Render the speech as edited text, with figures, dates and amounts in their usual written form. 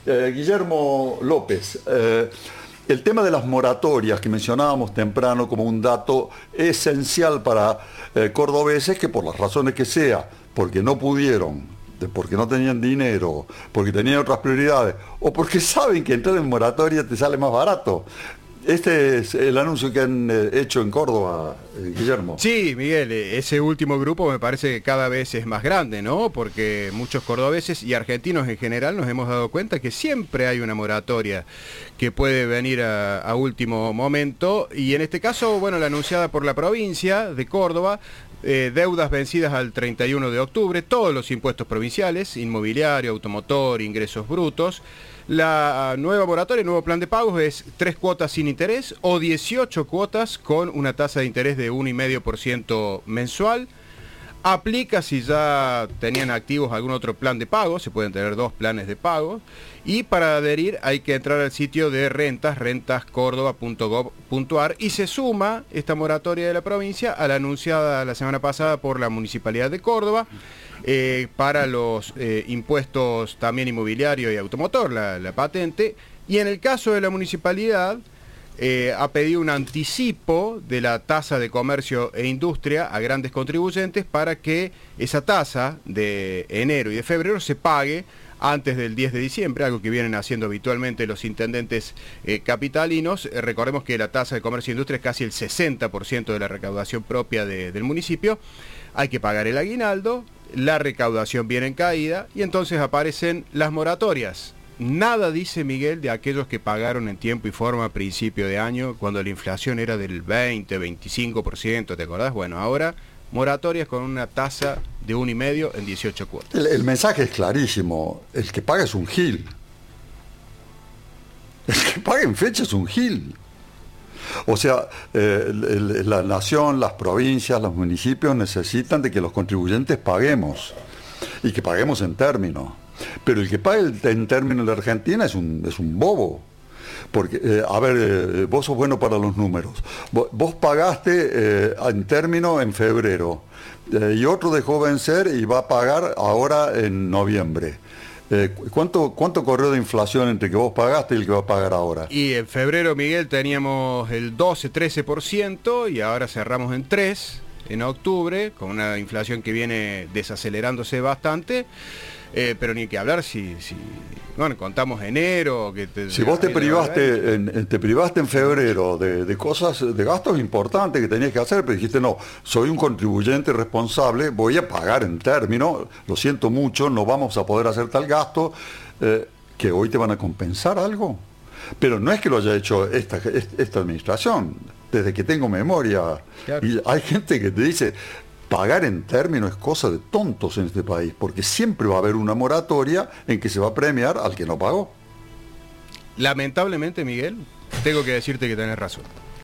Guillermo López, el tema de las moratorias que mencionábamos temprano como un dato esencial para cordobeses que por las razones que sea, porque no pudieron, porque no tenían dinero, porque tenían otras prioridades, o porque saben que entrar en moratoria te sale más barato. Este es el anuncio que han hecho en Córdoba, Guillermo. Sí, Miguel, ese último grupo me parece que cada vez es más grande, ¿no? Porque muchos cordobeses y argentinos en general nos hemos dado cuenta que siempre hay una moratoria que puede venir a último momento. Y en este caso, bueno, la anunciada por la provincia de Córdoba, deudas vencidas al 31 de octubre, todos los impuestos provinciales, inmobiliario, automotor, ingresos brutos. La nueva moratoria, el nuevo plan de pagos es 3 cuotas sin interés o 18 cuotas con una tasa de interés de 1,5% mensual. Aplica si ya tenían activos algún otro plan de pago, se pueden tener 2 planes de pago. Y para adherir hay que entrar al sitio de rentas, rentascordoba.gov.ar, y se suma esta moratoria de la provincia a la anunciada la semana pasada por la Municipalidad de Córdoba. Para los impuestos también inmobiliario y automotor, la patente, y en el caso de la municipalidad ha pedido un anticipo de la tasa de comercio e industria a grandes contribuyentes para que esa tasa de enero y de febrero se pague antes del 10 de diciembre, algo que vienen haciendo habitualmente los intendentes capitalinos. Recordemos que la tasa de comercio e industria es casi el 60% de la recaudación propia del municipio. Hay que pagar el aguinaldo, la recaudación viene en caída y entonces aparecen las moratorias. Nada dice Miguel de aquellos que pagaron en tiempo y forma a principio de año cuando la inflación era del 20-25%, ¿te acordás? Bueno, ahora moratorias con una tasa de 1,5 en 18 cuotas. El mensaje es clarísimo, el que paga es un gil. El que paga en fecha es un gil. O sea, la nación, las provincias, los municipios necesitan de que los contribuyentes paguemos y que paguemos en términos. Pero el que paga en términos de Argentina es un bobo. Porque, vos sos bueno para los números. Vos pagaste en términos en febrero y otro dejó vencer y va a pagar ahora en noviembre. ¿Cuánto corrió de inflación entre que vos pagaste y el que va a pagar ahora? Y en febrero, Miguel, teníamos el 12-13% y ahora cerramos en 3% en octubre, con una inflación que viene desacelerándose bastante. Pero ni que hablar si bueno, contamos enero. Si vos te privaste en febrero de cosas, de gastos importantes que tenías que hacer, pero dijiste no, soy un contribuyente responsable, voy a pagar en términos, lo siento mucho, no vamos a poder hacer tal gasto, que hoy te van a compensar algo. Pero no es que lo haya hecho esta administración, desde que tengo memoria. Claro. Y hay gente que te dice, pagar en términos es cosa de tontos en este país, porque siempre va a haber una moratoria en que se va a premiar al que no pagó. Lamentablemente, Miguel, tengo que decirte que tenés razón.